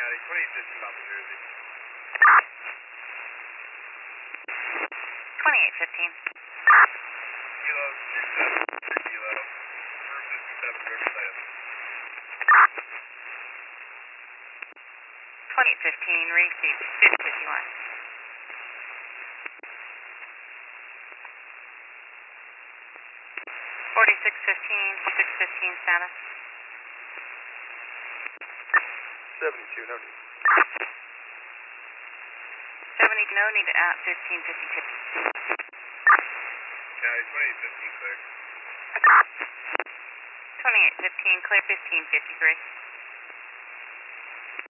County, 2815 Mount New Jersey. 2815. Kilo 27, Kilo. Route 57, Riverside. 2815, received 5051. 4615, 615 status. 72, no need. 70, no need at 1552. County, 2815 clear. 2815, clear 1553.